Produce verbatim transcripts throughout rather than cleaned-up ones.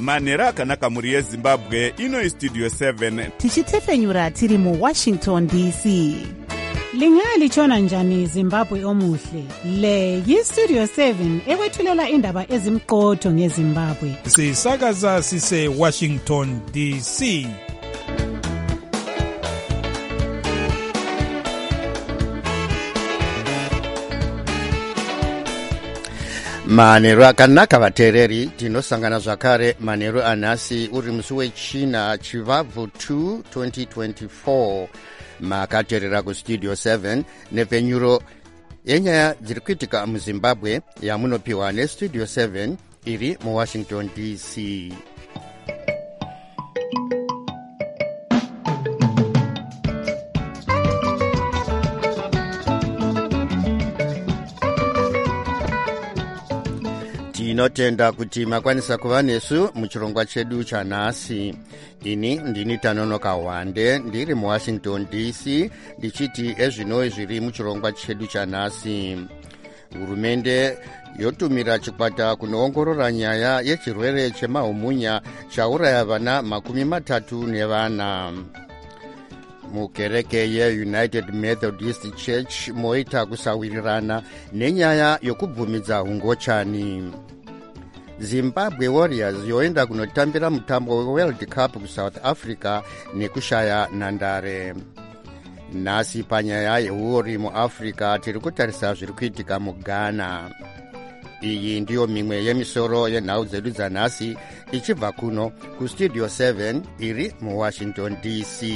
manhero akanaka mhuri yezimbabwe. Ino Studio seven tichitefenyura tiri mu Washington D C. Lingalitshona njani Zimbabwe omuhle? Le yi Studio seven ekwethulela indaba ezimqotho ngeZimbabwe. Sisakaza sise Washington D C. Manhero akanaka vateereri, tinosangana zvakare manhero anhasi uri musi wechina chivabvu two twenty twenty-four. Makateerera kustudio seven nepfenyuro yenyaya dziri kuitika muZimbabwe yamunopiwa nestudio seven iri muWashington D C. Tinotenda kuti makwanisa kuva nesu muchirongwa chedu chanhasi. Ini ndini Tanonoka Wande ndiri muWashington D C ndichiti ezvino zviri muchirongwa chedu chanhasi. Hurumende yotumira chikwata kunoongorora nyaya yechirwere chemahumunya chauraya vana makumi matatu nevana. Mukereke yeUnited Methodist Church moita kusawirirana nenyaya yokubvumidza hungochani. Zimbabwe Warriors yoenda kunotambira mutambo weWorld Cup kuSouth Africa nekushaya nhandare. Nhasi panyaya yehuori muAfrica tiri kutarisa zviri kuitika muGhana. Iyi ndiyo mimwe yemisoro yenhau dzedu dzanhasi ichibva kuno kustudio seven iri muWashington D C.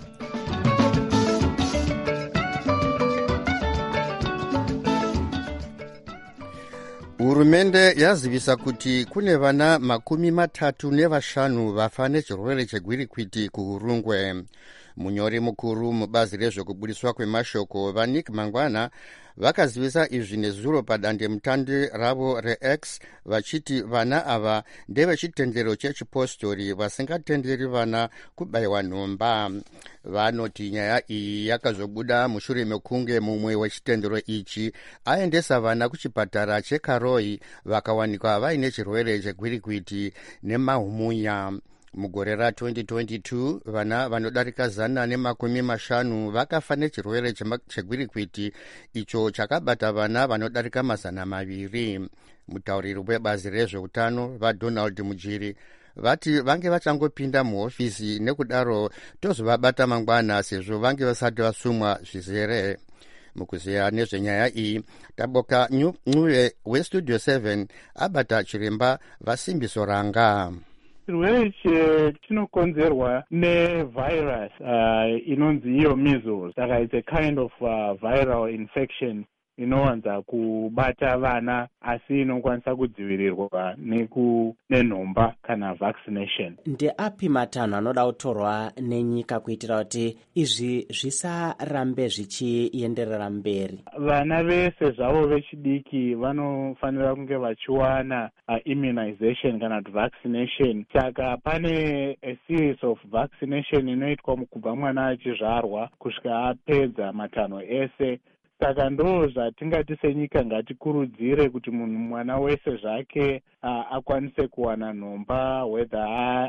Hurumende yazivisa kuti kune vana makumi matatu nevashanu vafa nechirwere chegwirikwiti kuHurungwe. Munyori mukuru mubazi rezvekubudiswa kwemashoko vaNick Mangwana vakazivisa izvi nezuro padandemutande ravo reX vachiti vana ava ndevechitendero chechipostori vasingatenderi vana kubayiwa nhomba. Vanoti nyaya iyi yakazobuda mushure mekunge mumwe wechitendero ichi aendesa vana kuchipatara cheKaroi vakawanikwa vaine chirwere chegwirikwiti nemahumunya. Mugore ra twenty twenty-two vana vanodarika zana nemakumi mashanu vakafa nechirwere chegwirikwiti icho chakabata vana vanodarika mazana maviri. Mutauriri webazi rezveutano vaDonald Mujiri vati vange vachangopinda muhofisi nekudaro tozovabata mangwana sezvo vange vasati vasumwa zvizere. Mukuziya nezvenyaya iyi taboka Ncuve westudio seven abata chiremba Vasimbiso Ranga. Chirwere ichi chinokonzerwa nevirus uh, inonzi iyo measles. Saka it's a kind of uh, viral infection inowanza kubata vana asi inokwanisa kudzivirirwa neku nenhomba kana vaccination. Ndeapi matanho anoda kutorwa nenyika kuitira kuti izvi zvisarambe zvichienderera mberi? Vana vese zvavo vechidiki vanofanira kunge vachiwana uh, immunization kana vaccination. Saka pane a series of vaccination inoitwa kubva mwana achizvarwa kusvika apedza matanho ese. Saka ndo zvatingati senyika ngatikurudzire kuti munhu mwana wese zvake uh, akwanise kuwana nhomba, whether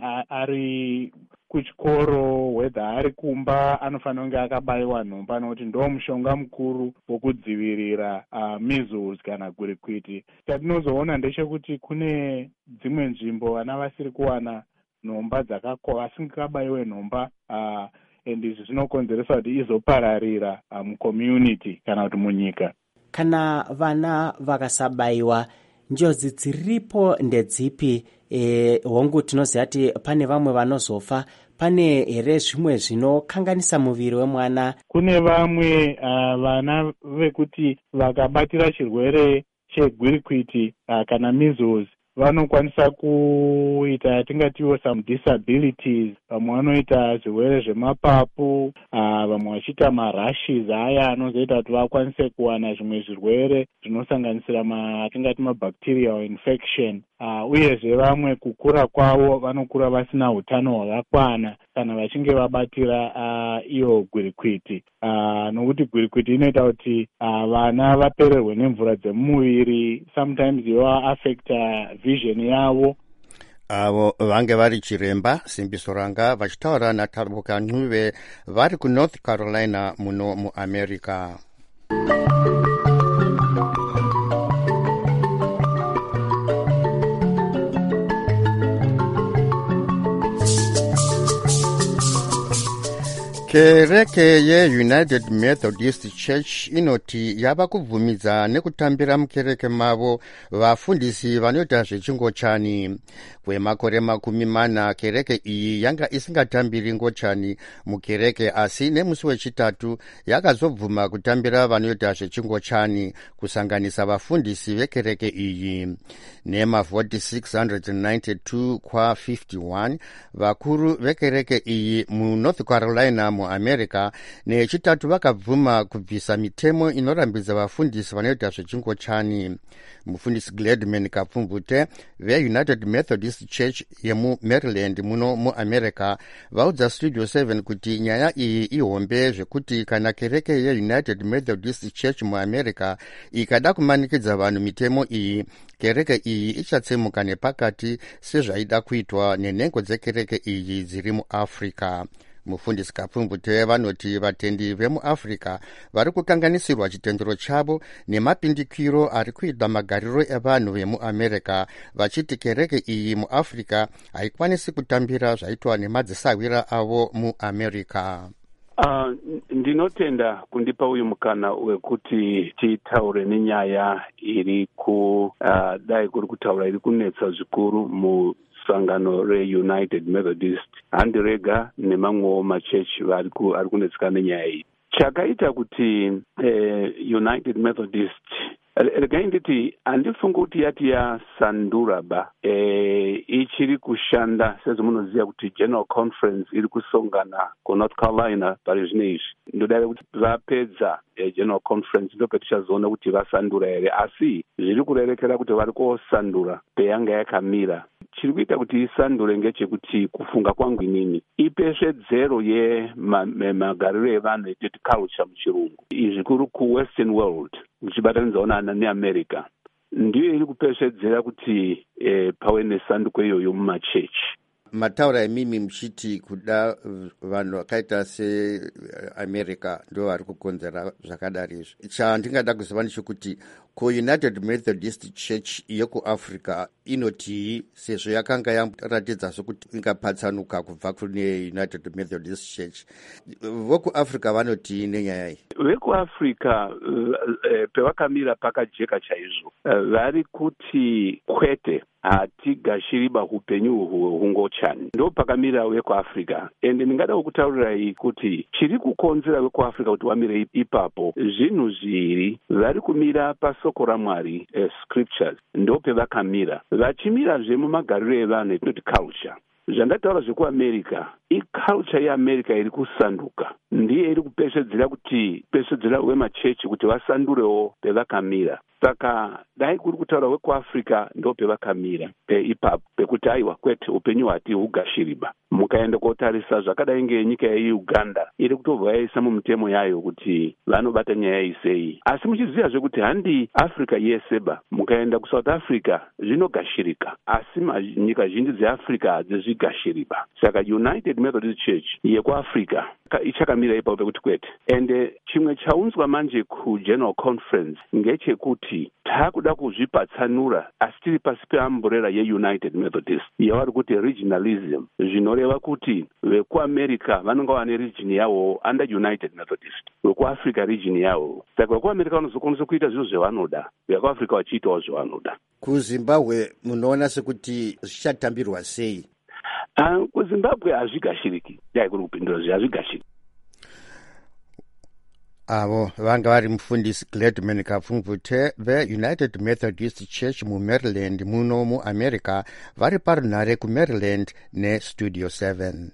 ari kuchikoro, whether ari kumba, anofanira kunge akabayiwa nhomba nokuti ndo mushonga mukuru wokudzivirira uh, measles kana gwirikwiti. Chatinozoona ndechekuti kune dzimwe nzvimbo vana vasiri kuwana nhomba dzakakwana, vasingakabayiwe nhomba uh, and izvi zvinokonzeresa kuti izopararira mucommunity kana kuti munyika. Kana vana vakasabayiwa, njodzi dziripo ndedzipi? E, hongu tinoziva kuti pane vamwe vanozofa. Pane here zvimwe zvinokanganisa muviri wemwana? Kune vamwe uh, vana vekuti vakabatira chirwere chegwirikwiti uh, kana measles vanokwanisa kuita tingatiwo some disabilities. Vamwe vanoita zvirwere zvemapapu, vamwe vachiita marashes aya anozoita kuti vakwanise kuwana zvimwe zvirwere zvinosanganisira matingati mabacterial infection. Uh, uyezve vamwe kukura kwavo vanokura vasina hutano hwakakwana kana vachinge vabatira uh, iyo gwirikwiti. Uh, nokuti gwirikwiti inoita kuti uh, vana vapererwe nemvura dzemuviri, sometimes iva affecta vision yavo. avo vange vari chiremba simbiso ranga vachitaura naTabuka Ncube vari kuNorth Carolina muno muAmerica. kereke ye-United Methodist Church inoti yava kubvumidza nekutambira mukereke mavo vafundisi vanoita zvechingochani. Kwemakore makumi mana kereke iyi yanga isingatambiri ngochani mukereke, asi nemusi wechitatu yakazobvuma kutambira vanoita zvechingochani kusanganisa vafundisi vekereke iyi. Nemavhoti six hundred ninety-two kwa fifty-one vakuru vekereke iyi muNorth Carolina muAmerica nechitatu vakabvuma kubvisa mitemo inorambidza vafundisi vanoita zvechingochani. Mufundisi Gladman Kapfumvute veUnited Methodist Church yemuMaryland muno muAmerica vaudza Studio seven kuti nyaya iyi ihombe zvekuti kana kereke yeUnited Methodist Church muAmerica ikada kumanikidza vanhu mitemo iyi, kereke iyi ichatsemuka nepakati sezvaida kuitwa nenhengo dzekereke iyi dziri muAfrica. Mufundisi Kapfumvute vanoti vatendi vemuAfrica vari kukanganisirwa chitendero chavo nemapindikiro ari kuita magariro evanhu vemuAmerica, vachiti kereke iyi muAfrica haikwanisi kutambira zvaitwa nemadzisawira avo muAmerica. Uh, ndinotenda kundipa uyu mukana wekuti titaure nenyaya iri ku uh, dai kuri kutaura iri kunetsa zvikuru mu sangano reUnited Methodist handirega nemamwewo machechi vari kunetseka nenyaya iyi. Chakaita kuti eh, United Methodist regai nditi handifunga kuti yati yasandura ba eh, ichiri kushanda sezvamunoziva kuti General Conference iri kusongana kuNorth Carolina pari zvino izvi. Ndodada kuti vapedza eh, General Conference ndo patichazoona kuti vasandura here, asi zviri kurerekera kuti vari kosandura peyanga yakamira. Chiri kuita kuti isandure ngechekuti kufunga kwangu inini ipesvedzero yemagariro evanhu etiti culture muchirungu, izvi kuri kuWestern world uchibatanidzawo neAmerica, ndiyo iri kupesvedzera kuti eh, pave nesanduko iyoyo mumachechi. Mataura emimi muchiti kuda vanhu vakaita seAmerica ndo vari kukonzera zvakadari izvi. Chandingada kuziva ndechekuti kuUnited Methodist Church yekuAfrica inoti sezvo yakanga yaratidza sokuti ingapatsanuka kubva kune United Methodist Church, vokuAfrica vanoti nenyaya iyi. VekuAfrica uh, uh, pevakamira pakajeka chaizvo, uh, vari kuti kwete hatigashiriba upenyu hungochani, ndo pakamira vekuAfrica. Ende ndingada kutaurirai kuti chiri kukonzera vekuAfrica kuti vamire ipapo zvinhu zviri. Vari kumira pasoko raMwari, eh, scriptures, ndo pevakamira. Vachimira zvemumagariro evanhu etinoti culture. Zvandataura zvekuAmerica, iculture yeAmerica iri kusanduka, ndiye iri kupesvedzera kuti pesvedzera wemachechi kuti vasandurewo pevakamira. Saka dai kuri kutaura wekuAfrica ndo pevakamira pe ipapo pekuti aiwa kwete upenyu hati hugashiriba. Mukaenda kotarisa zvakadai ngenyika yeUganda iri kutobva yaisa mumutemo yayo kuti vanobata nyaya iyi sei, asi muchiziva zvekuti handi Africa yeseba. Mukaenda kuSouth Africa zvinogashirika, asi nyika zhinji dzeAfrica hadzizvigashiriba. Saka United Methodist Church yekuAfrica ichakamira ipapo pekuti kwete. Ende chimwe chaunzwa manje kuGeneral Conference ngechekuti takuda kuzvipatsanura asi tiri pasi peambrella yeUnited Methodist yavari kuti regionalism, zvinoreva kuti vekuAmerica vanonga vane region yavo under United Methodist, vekuAfrica region yavo. Saka vekuAmerica vanozokwanisa kuita zviro zvavanoda, vekuAfrica vachiitawo zvavanoda. KuZimbabwe munoona sekuti zvichatambirwa sei? Uh, kuZimbabwe hazvigashiriki, dai kuri kupindura zvi hazvigashiriki. Avo vanga vari mufundisi Gladman Kapfumvute veUnited Methodist Church muMaryland muno muAmerica vari parunhare kuMaryland neStudio seven.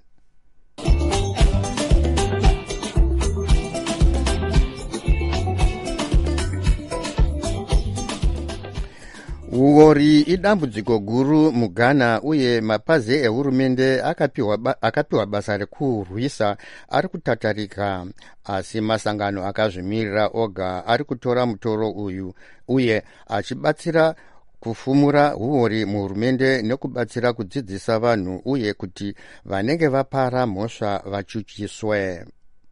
Uori idambudziko guru muGhana uye mapazi ehurumende akapiwa ba, akapiwa basa rekurwisa ari kutatarika, asi masangano akazvimirira oga ari kutora mutoro uyu uye achibatsira kufumura uori muhurumende nekubatsira kudzidzisa vanhu uye kuti vanenge vapara mhosva vachuchiswe.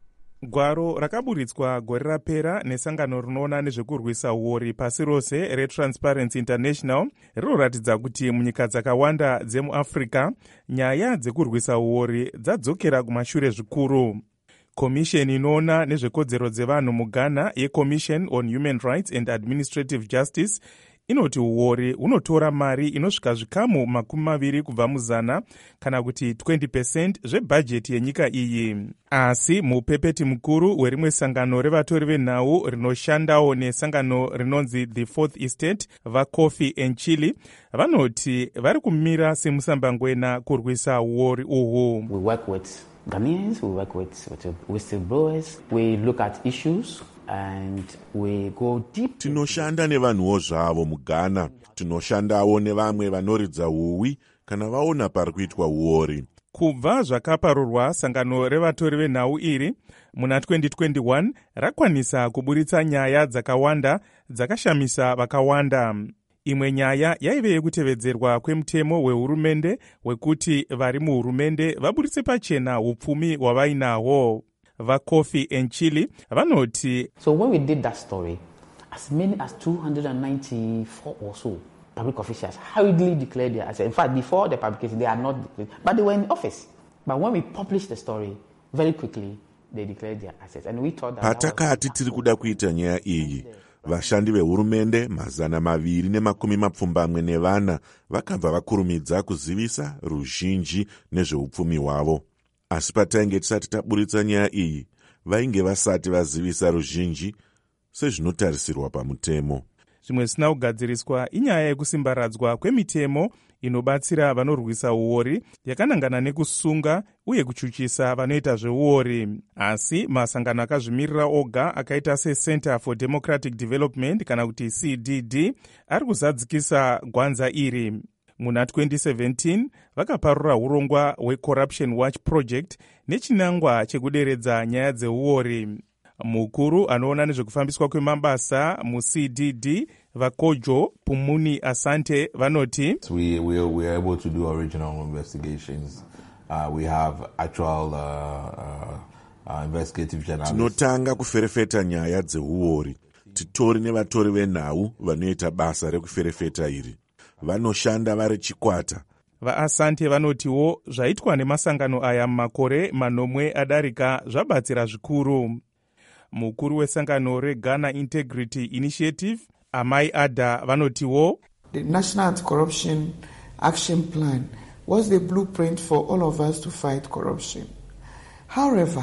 Gwaro rakaburitswa gore rapera nesangano rinoona nezvekurwisa uori pasi rose reTransparency International rinoratidza kuti munyika dzakawanda dzemuAfrica nyaya dzekurwisa uori dzadzokera kumashure zvikuru. Komisheni inoona nezvekodzero dzevanhu muGhana yeCommission on Human Rights and Administrative Justice inoti uori unotora mari inosvika zvikamu makumi maviri kubva muzana kana kuti twenty percent zvebhajeti yenyika iyi. Asi mupepeti mukuru werimwe sangano revatori venhau rinoshandawo nesangano rinonzi The Fourth Estate vaKofi Enchili vanoti vari kumira semusambangwena kurwisa uori uhu. We work with Ghanaians, we work with, with whistleblowers, we look at issues and we go deep. Tinoshanda nevanhuwo zvavo muGhana, tinoshandawo nevamwe vanoridza huwi kana vaona pari kuitwa uori. Kubva zvakaparurwa, sangano revatori venhau iri muna twenty twenty-one rakwanisa kuburitsa nyaya dzakawanda dzakashamisa vakawanda. Imwe nyaya yaive yekutevedzerwa kwemutemo wehurumende wekuti vari muhurumende vaburitse pachena upfumi hwavainahwo. VaKofi Enchili vanoti, so when we did that story, as many as two hundred ninety-four or so public officials hurriedly declared their assets. In fact, before the publication, they are not declared, but they were in office. But when we published the story, very quickly, they declared their assets. And we thought that... Patakati tiri kuda kuita nyaya iyi, vashandi vehurumende mazana maviri nemakumi mapfumbamwe nevana vakabva vakurumidza kuzivisa ruzhinji nezveupfumi hwavo. Asi patainge tisati taburitsa nyaya iyi, vainge vasati vazivisa ruzhinji sezvinotarisirwa pamutemo. Zvimwe zvisina kugadziriswa inyaya yekusimbaradzwa kwemitemo inobatsira vanorwisa uori yakanangana nekusunga uye kuchuchisa vanoita zveuori. Asi masangano akazvimirira oga akaita seCenter for Democratic Development kana kuti C D D ari kuzadzikisa gwanza iri. Muna twenty seventeen vakaparura urongwa hweCorruption Watch Project nechinangwa chekuderedza nyaya dzeuori. Mukuru anoona nezvekufambiswa kwemabasa muC D D vaKojo Pumuni Asante vanoti, we, we, we are able to do original investigations. Uh, we have actual uh, uh, uh, investigative journalists. Tinotanga kuferefeta nyaya dzeuori. Titori nevatori venhau vanoita basa rekuferefeta iri. Vanoshanda vari chikwata. VaAsante vanotiwo zvaitwa nemasangano aya mumakore manomwe adarika zvabatsira zvikuru. Mukuru wesangano reGhana Integrity Initiative Amai Ada vanotiwo, the National Anti-Corruption Action Plan was the blueprint for all of us to fight corruption. However,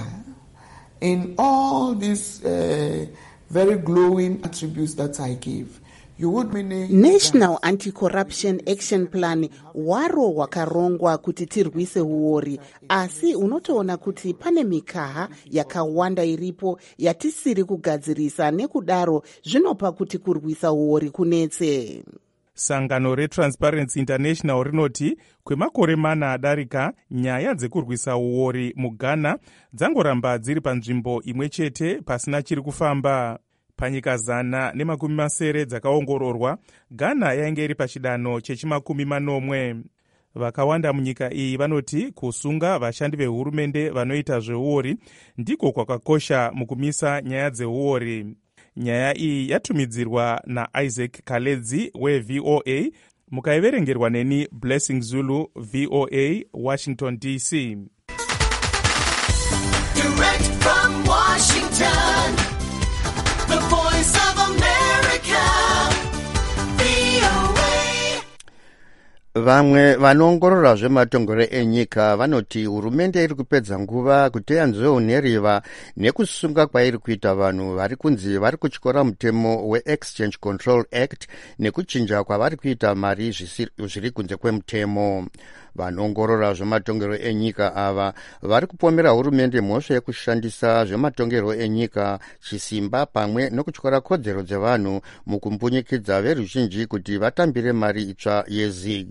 in all these uh, very glowing attributes that I gave, National Anti-Corruption Action Plan waro wakarongwa kuti tirwise uori, asi unotoona kuti pane mikaha yakawanda iripo yatisiri kugadzirisa, nekudaro zvinopa kuti kurwisa uori kunetse. Sangano reTransparency International rinoti kwemakore mana adarika nyaya dzekurwisa uori muGhana dzangoramba dziri panzvimbo imwe chete pasina chiri kufamba. Panyika zana nemakumi masere dzakaongororwa, Ghana yainge iri pachidanho chechimakumi manomwe. Vakawanda munyika iyi vanoti kusunga vashandi vehurumende vanoita zveuori ndiko kwakakosha mukumisa nyaya dzeuori. Nyaya iyi yatumidzirwa naIsaac Kaledzi weV O A, mukaiverengerwa neni Blessing Zulu, V O A, Washington D C. Direct from Washington, the Voice of America, V O A. Vamwe vanoongorora zvematongero enyika vanoti hurumende iri kupedza nguva kuteya nzou nheriva nekusunga kwairi kuita vanhu vari kunzi vari kutyora mutemo weExchange Control Act nekuchinja kwavari kuita mari zviri kunze kwemutemo. Vanoongorora zvematongero enyika ava vari kupomera hurumende mhosva yekushandisa zvematongero enyika chisimba pamwe nokutyora kodzero dzevanhu mukumbunyikidza veruzhinji kuti vatambire mari itsva yeZig.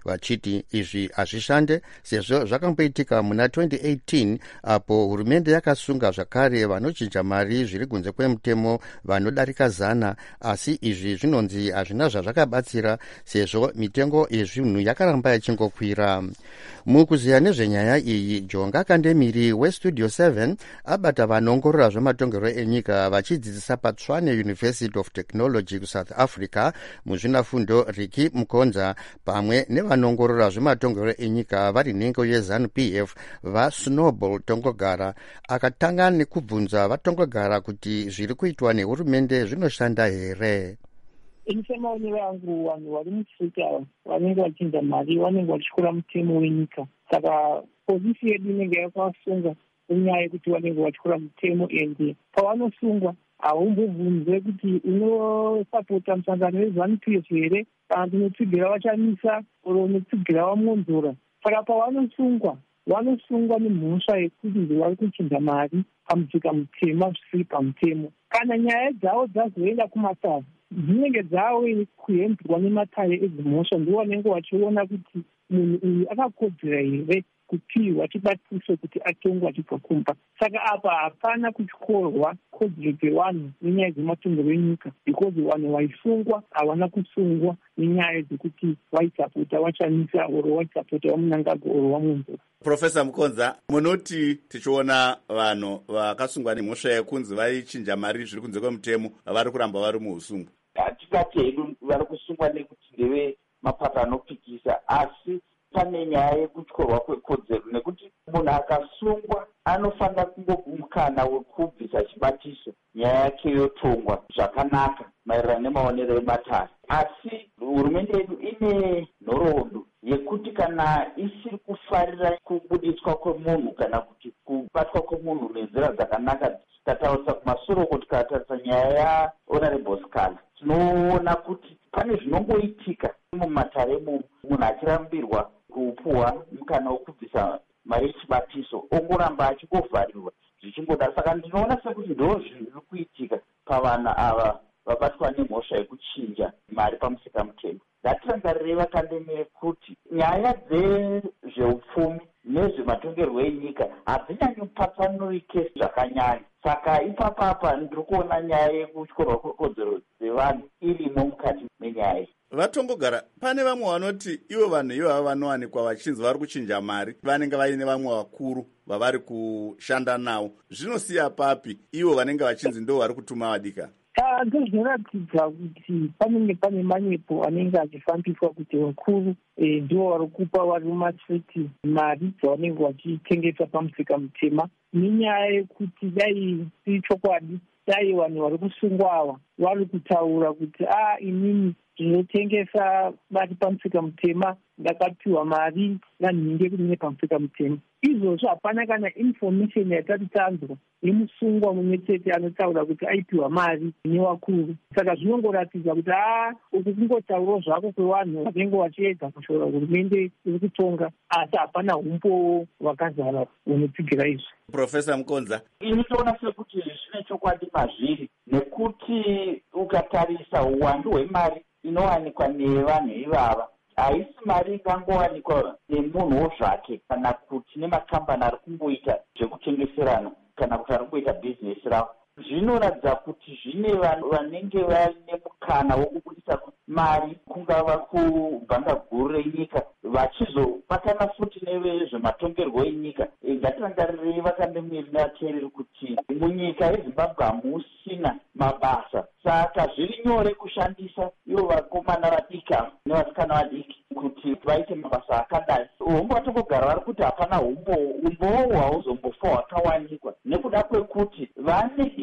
vachiti izvi hazvishande sezvo zvakamboitika muna twenty eighteen apo hurumende yakasunga zvakare vanochinja mari zviri kunze kwemutemo vanodarika zana, asi izvi zvinonzi hazvina zvazvakabatsira sezvo mitengo yezvinhu yakaramba ichingokwira. Mukuziya nezvenyaya iyi, Jonga Kandemiri westudio seven abata vanongorora zvematongerwo enyika vachidzidzisa paTshwane University of Technology kuSouth Africa muzvinafundo Riki Mkonza pamwe nevanongorora zvematongerwo enyika vari nhengo yeZANU P F vaSnowball Tongogara. Akatanga nekubvunza vatongogara kuti zviri kuitwa nehurumende zvinoshanda here. Inifemaoni vangu vanhu vari muafrica vanenge vachinja mari vanenge vachityora mutemo wenyika, saka pozisi yedu inenge yakasunga nenyaya yekuti vanenge vachityora mutemo, ende pavanosungwa haumbobvunzwe kuti unosapota musangano weZANU P F here kana unotsigira vachamisa oro unotsigira vamwonzora. Saka pavanosungwa vanosungwa nemhosva yekuti ndevari kuchinja mari pamutsika mutema zvisiri pamutemo. Kana nyaya dzavo dzazoenda kumatare dzinenge dzawe kuhembwa nemataye edzimhosva, ndiwo vanenge vachiona kuti munhu uyu akakodzera here kupiwa chibatiso kuti atongwa achibva kumba. Saka apa hapana kutyorwa kodzero dzevanhu nenyaya dzematongerwo enyika, because vanhu vaisungwa havana kusungwa nenyaya dzekuti vaisapota vachamisa oro vaisapota vamunangago oro vamwenzora. Profesa Mkonza, munoti tichiona vanhu vakasungwa nemhosva yekunzi vaichinja mari zviri kunze kwemutemo vari kuramba vari muusungwa? Hatingati hedu vari kusungwa nekuti ndeve mapato anopikisa, asi pane nyaya yekutyorwa kwekodzero, nekuti munhu akasungwa anofanira kungomukana wekubvisa chibatiso nyaya yake yotongwa zvakanaka maererano nemaonero ematare. Asi hurumende yedu ine nhoroondo yekuti kana isiri kufarira kubudiswa kwemunhu kana kuti kubatwa kwemunhu nenzira dzakanaka, tataurisa kumasoro kuti tikatarisa nyaya yaHonorable Skala, tinoona kuti pane zvinongoitika mumatare emu munhu achirambirwa kupuwa mukana wokubvisa mari yechibatiso ongoramba achingovharirwa zvichingodaro. Saka ndinoona sekuti ndo zvinhu zviri kuitika pavana ava vabatwa nemhosva yekuchinja mari pamusika mutemo. Ngatirangarirei vakandemere kuti nyaya dzezveupfumi nezvematongerwo enyika hadzinyanyopatsanurike zvakanyanya. Saka ipapapa ndiri kuona nyaya yekutyorwa kwekodzero dzevanhu irimo mukati menyaya iyi. Vatongogara, pane vamwe vanoti ivo vanhu ivava vanowanikwa vachinzi vari kuchinja mari vanenge vaine vamwe vakuru vavari kushanda navo. Zvinosiya papi ivo vanenge vachinzi ndo vari kutuma vadika? Ndozvinoratidza kuti panenge pane manyepo anenge achifambiswa kuti vakuru ndivo vari kupa vari mumasiti mari dzavanenge vachitengesa pamusika mutema. Nenyaya yekuti dai iri chokwadi, dai vanhu vari kusungwa ava vari kutaura kuti a inini ndinotengesa vari pamusika mutema, ndakapiwa mari nanhinge kuti nepamusika mutema. Izvozvo hapana kana information yatati tanzwa yemusungwa mumwe chete anotaura kuti aipiwa mari nevakuru. Saka zvinongoratidza kuti a uku kungotaurawo zvako kwevanhu vanenge vachiedza kushora hurumende iri kutonga, asi hapana umbo hwakazara hunotsigira izvi. Profesa Mkonza, ini toona sekuti zvine chokwadi mazviri, nekuti ukatarisa uwandu hwemari inowanikwa nevanhu ivava haisi mari ingangowanikwa nemunhuwo zvake kana kuti nemakambani ari kungoita zvekutengeserana kana kuti ari kungoita bhizinesi ravo. Zvinoratidza kuti zvine vanhu vanenge vaine mukana wokubudisa mari kungava kubhanga guru renyika vachizobatana futi nevezvematongerwo enyika. Ngatirangarirei vakandemiri nevateereri kuti munyika yeZimbabwe hamusina mabasa, saka zviri nyore kushandisa ivo vakomana vadika nevasikana vadiki kuti vaite mabasa akadai. Umbo vatongogara vari kuti hapana umbo, umbowo hauzombofa hwakawanikwa nekuda kwekuti vanenge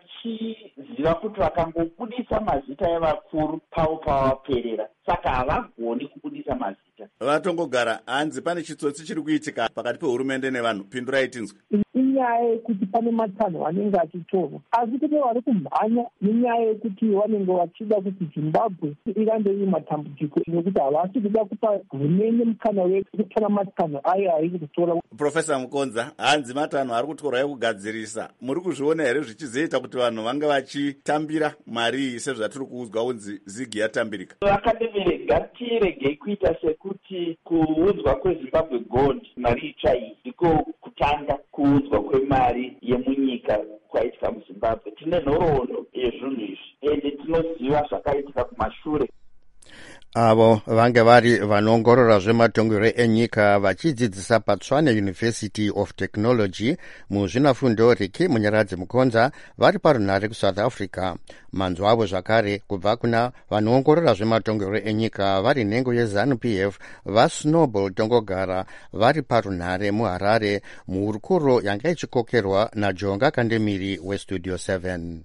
vachiziva kuti vakangobudisa mazita evakuru pavo pavaperera, saka havagoni kubudisa mazita. Vatongogara, hanzi pane chitsotsi chiri kuitika pakati pehurumende nevanhu, pindurai tinzwe. Inyaya inyaya yekuti pane matanho anenge achitorwa, asi kune vari kumhanya nenyaya yekuti vanenge vachida kuti zimbabwe irambe iri matambudziko nekuti havasi kuda kupa hurumende mukana wekutora matanho ayo airi kutora. Profesa Mukonza, hanzi matanho ari kutorwa ekugadzirisa, muri kuzviona here zvichizoita kuti vanhu vange vachitambira mari iyi sezvatiri kuudzwa unzi zigi yatambirika? Vakadeverega tiregei kuita sekuti kuudzwa kwezimbabwe gold mari itsva iyi ndiko kutanga kuudzwa kwemari yemunyika kwaitika muzimbabwe. Tine nhoroondo yezvinhu izvi ende tinoziva zvakaitika kumashure. Avo vange vari vanoongorora zvematongero enyika vachidzidzisa paTshwane University of Technology muzvinafundo Riki Munyaradzi Mukonza vari parunhare kuSouth Africa. Manzwa avo zvakare kubva kuna vanoongorora zvematongero enyika vari nhengo yeZANU-P F vaSnowball Tongogara vari parunhare muHarare muhurukuro yanga ichikokerwa naJonga Kandemiri weStudio seven.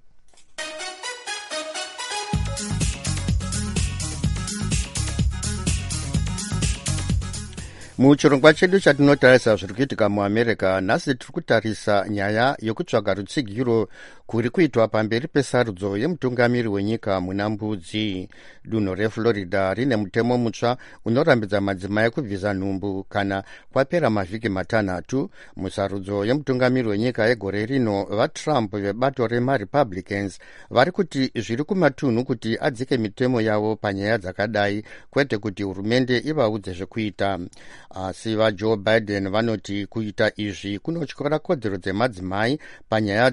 Muchirongwa chedu chatinotarisa zviri kuitika muAmerica, nhasi tiri kutarisa nyaya yokutsvaga rutsigiro kuri kuitwa pamberi pesarudzo yemutungamiri wenyika muna mbudzi. Dunhu reFlorida rine mutemo mutsva unorambidza madzimai kubvisa nhumbu kana kwapera mavhiki matanhatu. Musarudzo yemutungamiri wenyika yegore rino, vaTrump vebato remaRepublicans vari kuti zviri kumatunhu kuti adzike mitemo yavo panyaya dzakadai, kwete kuti hurumende ivaudze zvekuita. Asi vaJoe Biden vanoti kuita izvi kunotyora kodzero dzemadzimai panyaya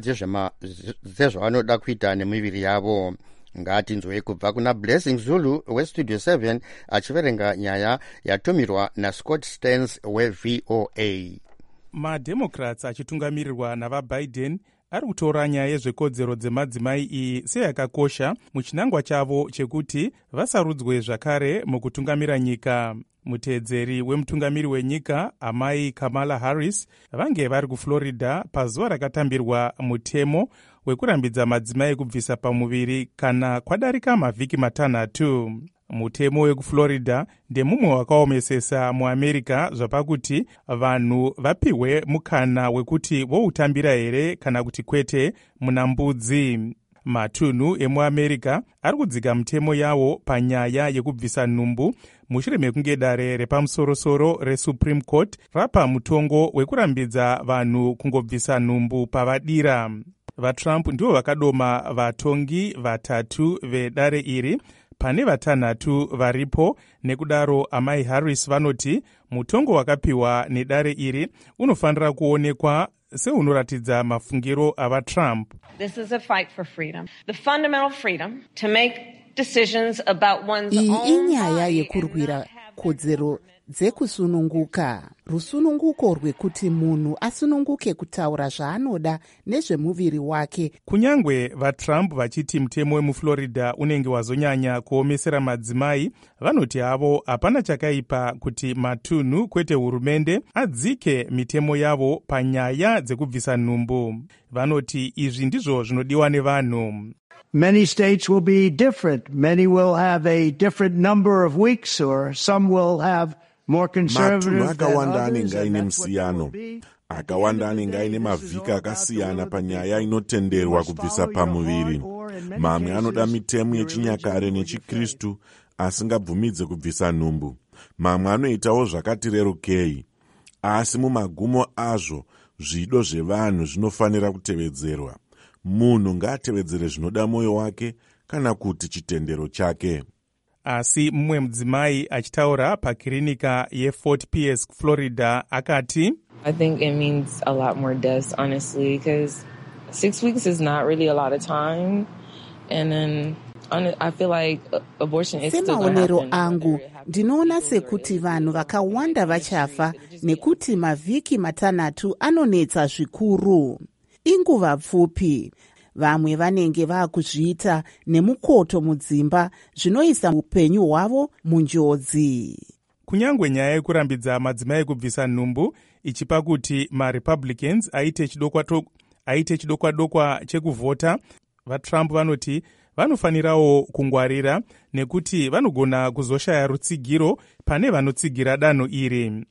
dzezvavanoda kuita nemiviri yavo. Ngatinzwei kubva kuna Blessing Zulu weStudio seven achiverenga nyaya yatumirwa naScott Stearns weV O A. MaDemocrats achitungamirirwa navaBiden ari kutora nyaya yezvekodzero dzemadzimai iyi seyakakosha muchinangwa chavo chekuti vasarudzwe zvakare mukutungamira nyika. Muteedzeri wemutungamiri wenyika amai Kamala Harris vange vari kuFlorida pazuva rakatambirwa mutemo wekurambidza madzimai kubvisa pamuviri kana kwadarika mavhiki matanhatu. Mutemo wekuFlorida ndemumwe wakaomesesa muAmerica zvapakuti vanhu vapihwe mukana wekuti voutambira here kana kuti kwete muna mbudzi. Matunhu emuAmerica ari kudzika mitemo yawo panyaya yekubvisa nhumbu mushure mekunge dare repamusorosoro reSupreme Court rapa mutongo wekurambidza vanhu kungobvisa nhumbu pavadira. VaTrump ndivo vakadoma vatongi vatatu vedare iri pane vatanhatu varipo, nekudaro amai Harris vanoti mutongo wakapiwa nedare iri unofanira kuonekwa seunoratidza mafungiro avaTrump. This is a fight for freedom. The fundamental freedom to make decisions about one's iyi own inyaya yekurwira kodzero dzekusununguka, rusununguko rwekuti munhu asununguke kutaura zvaanoda nezvemuviri wake. Kunyangwe vaTrump vachiti mutemo wemuFlorida unenge wazonyanya kuomesera madzimai, vanoti havo hapana chakaipa kuti matunhu kwete hurumende adzike mitemo yavo panyaya dzekubvisa nhumbu. Vanoti izvi ndizvo zvinodiwa nevanhu. Many states will be different. Many will have a different number of weeks, or some will have more conservative matunhu akawanda than anenge others, aine and that's what it musiyano will be. akawanda anenge aine mavhiki akasiyana panyaya inotenderwa kubvisa pamuviri. Mamwe anoda mitemo yechinyakare nechikristu asingabvumidze kubvisa nhumbu. Mamwe anoitawo zvakati rerukei, asi mumagumo azvo zvido zvevanhu zvinofanira kutevedzerwa. Munhu ngaatevedzere zvinoda mwoyo wake kana kuti chitendero chake. Asi mumwe mudzimai achitaura pakirinika yeFort Pierce, Florida, akati, I think it means a lot more deaths, honestly, because six weeks is not really a lot of time. And then I feel like abortion is still going to semaonero happen. angu ndinoona sekuti vanhu vakawanda vachafa nekuti mavhiki matanhatu anonetsa zvikuru. Inguva pfupi. Vamwe vanenge vaakuzviita nemukoto mudzimba zvinoisa upenyu hwavo munjodzi. Kunyangwe nyaya yekurambidza madzimai kubvisa nhumbu ichipa kuti maRepublicans aite chidokwa aite chidokwa-dokwa chekuvhota, vaTrump vanoti vanofanirawo kungwarira nekuti vanogona kuzoshaya rutsigiro pane vanotsigira danho iri.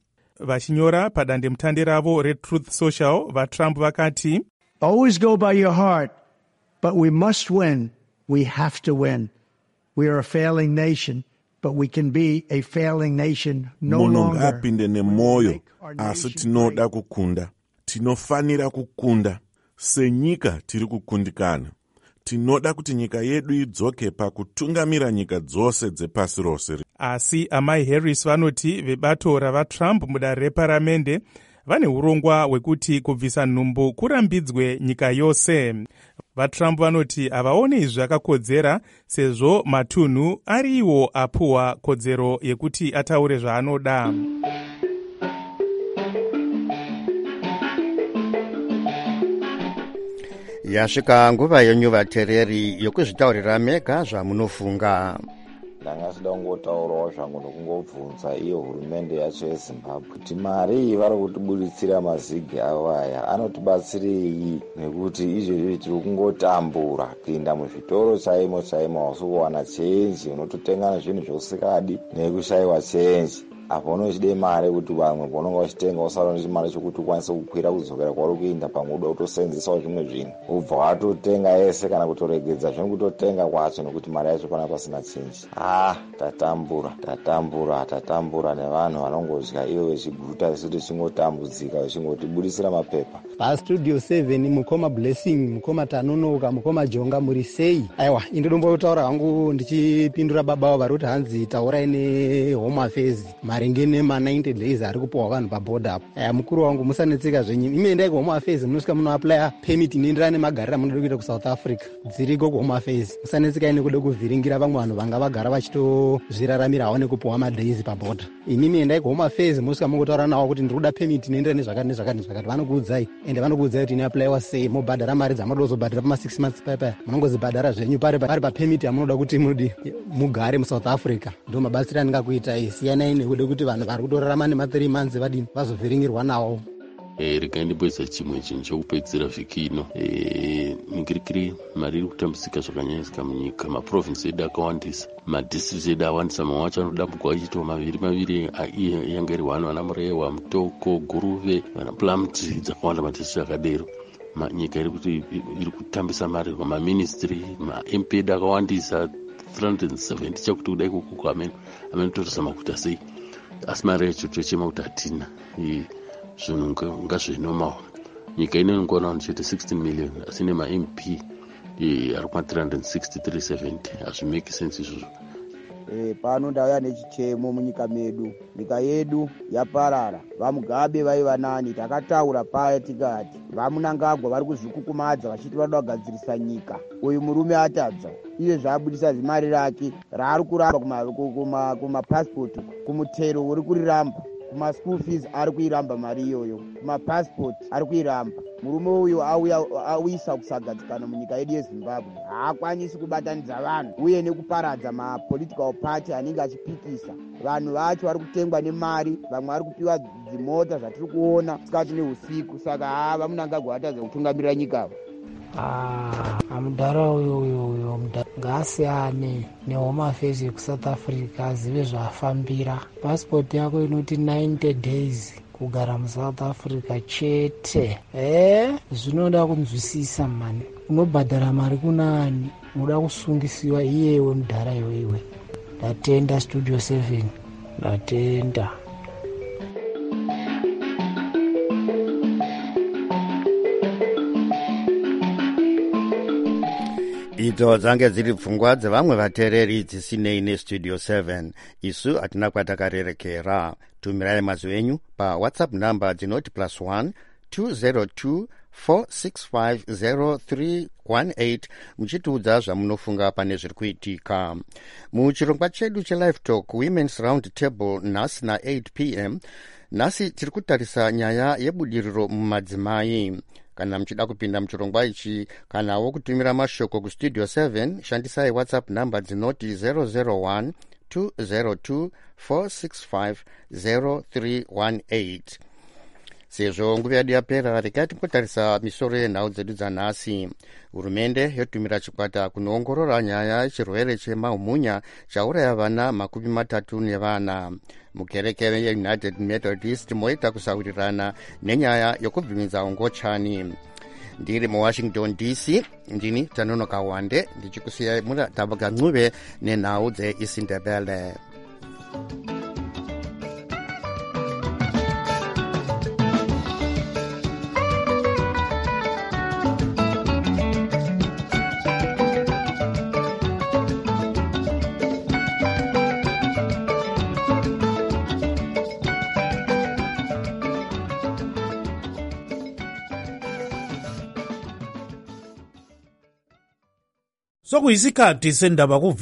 vachinyora padandemutande ravo reTruth Social, vaTrump vakati, Always go by your heart, but we must win. We have to win. We are a failing nation, but we can be a failing nation no munhu longer. ngaapinde nemwoyo, asi tinoda kukunda. Tinofanira kukunda. Senyika tiri kukundikana. Tinoda kuti nyika yedu idzoke pakutungamira nyika dzose dzepasi rose. Asi amai Harris vanoti vebato ravaTrump mudare reparamende vane urongwa hwekuti kubvisa nhumbu kurambidzwe nyika yose. VaTrump vanoti havaoni izvi zvakakodzera sezvo matunhu ari iwo apuwa kodzero yekuti ataure zvaanoda. Yasvika nguva yenyu vateereri yokuzvitaurira mega zvamunofunga. ndanga sida kungotaurawo zvangu nokungobvunza iyo hurumende yacho yeZimbabwe kuti mari iyi vari kutiburitsira mazigi avo aya anotibatsirei, nekuti izvezvi tiri kungotambura kuenda muzvitoro chaimo chaimo hausukuwana chenji, unototenga zvinhu zvausikadi nekushayiwa chenji. Apo unochide mari kuti vamwe paunonga uchitenga usara nechimari chokuti ukwanise kukwira kudzokera kwauri kuenda pamwe uda kutoseenzesawo zvimwe zvinhu, ubva watotenga ese kana kutoregedza zvino kutotenga kwacho nekuti mari yacho pana pasina chenji. Ah, tatambura tatambura tatambura nevanhu vanongodya ivo vechiguta, isu tichingotambudzika vechingotibudisira mapepa. pastudio seven mukoma Blessing, mukoma Tanonoka, mukoma Jonga, muri sei? Aiwa, indinombotaura hangu ndichipindura baba vari kuti hanzi taurai neHome Affairs maringe nema ninety days ari kupiwa vanhu pabhodha apo. Eh, mukuru wangu musanetseka zvenyu. Ime endai kuHome Affairs munosvika munoaplya permit inoenderana nemagariro amunoda kuita kuSouth Africa. Dziriko kuHome Affairs. Musanetseka ine kuda kuvhiringira vamwe vanhu vanga vagara vachitozviraramirawo nekupiwa madays pabhodha. Inimi endai kuHome Affairs munosvika mungotaura nawo kuti ndiri kuda permit inoenderana nezvakati nezvakati nezvakati. Vanokuudzai ende vanokuudzai kuti inoaplyiwa sei, mobhadhara mari dzamunoda kuzobhadhara pama six months paya munongozibhadhara zvenyu pari pari papermit yamunoda kuti mudi mugare muSouth Africa. Ndo mabatsiro andingakuitai. Siyanai nekuda kuti vanhu vari kutorarama nema three months vadini vazovhiringirwa nawo. Eh, rikaendebwedza chimwe chinhu chokupedzisira vhiki ino. Eh, mingirikiri mari iri kutambudzika zvakanyanyisika munyika. Maprovinsi edu akawandisa, madistrict edu awandisa, mamwe acho anodambuka achito maviri maviri yanga iri wani, vana Murewa, Mutoko, Guruve, vana Plumtree, dzakawanda madistrict akadero. Nyika iri kuti iri kutambisa mari kwamaministry, maM P edu akawandisa three hundred seventy chakuti kudai kukuku amene amenotoresa makuta sei, asi mari yacho tochema kuti hatina. Zvinhu ngazvinomawo. Nyika ino inongona vanhu chete sixteen million asi ine maM P ari kuma three hundred sixty-three seventy. Hazvimeki sense izvozvo. E, pano ndauya nechichemo munyika medu. Nyika yedu yaparara. VaMugabe vaiva nani, takataura paya tikati vaMunangagwa vari kuzvikukumadza vachiti vanoda kugadzirisa nyika. Uyu murume atadza. Iye zvaabudisa zimari rake raari kuramba kuma kuma passport, kumutero uri kuriramba, kuma school fees ari kuiramba mari iyoyo, kuma passport ari kuiramba. Murume uyu auya auisa kusagadzikana munyika yedu yeZimbabwe. Haakwanisi kubatanidza vanhu uye nekuparadza ma political party anenge achipikisa. Vanhu vacho vari kutengwa nemari, vamwe vari kupiwa dzimota zvatiri kuona sikati neusiku. Saka haa vaMunangagwa vatadza kutungamirira nyika. Ah, amudhara uyo uyo uyo ngaasiyane neHome Affairs yekuSouth Africa, azive zvaafambira. Passport yako inoti ninety days kugara muSouth Africa chete. Eh, zvinoda kunzwisisa mani. Unobhadhara mari kunani? Unoda kusungisiwa iyewe mudhara iwewe. Ndatenda Studio seven. Ndatenda. Idzo dzange dziri pfungwa dzevamwe vateereri dzisinei neStudio seven. Isu hatina kwatakarerekera. Tumirai mazwi enyu paWhatsApp namba dzinoti plus one two zero two four six five zero three one eight muchitiudza zvamunofunga pane zviri kuitika. Muchirongwa chedu cheLive Talk Women's Round Table nhasi na eight p m nhasi tiri kutarisa nyaya yebudiriro mumadzimai. Kana mchida kupinda mchirongwa ichi kana wokutumira mashoko ku Studio seven, shandisai WhatsApp namba dzinoti zero zero one two zero two four six five zero three one eight. sezvo nguva yedu yapera regai timbotarisa misoro yenhau dzedu dzanhasi. Hurumende yotumira chikwata kunoongorora nyaya yechirwere chemahumunya chauraya vana makumi matatu nevana. Mukereke yeunited methodist moita kusaurirana nenyaya yokubvumidza ungochani. Ndiri muwashington D C, ndini Tanonoka Wande ndichikusiyai muna Tabaga Ncube nenhau dzeIsindebele. Sokuyisikhathi sendaba ku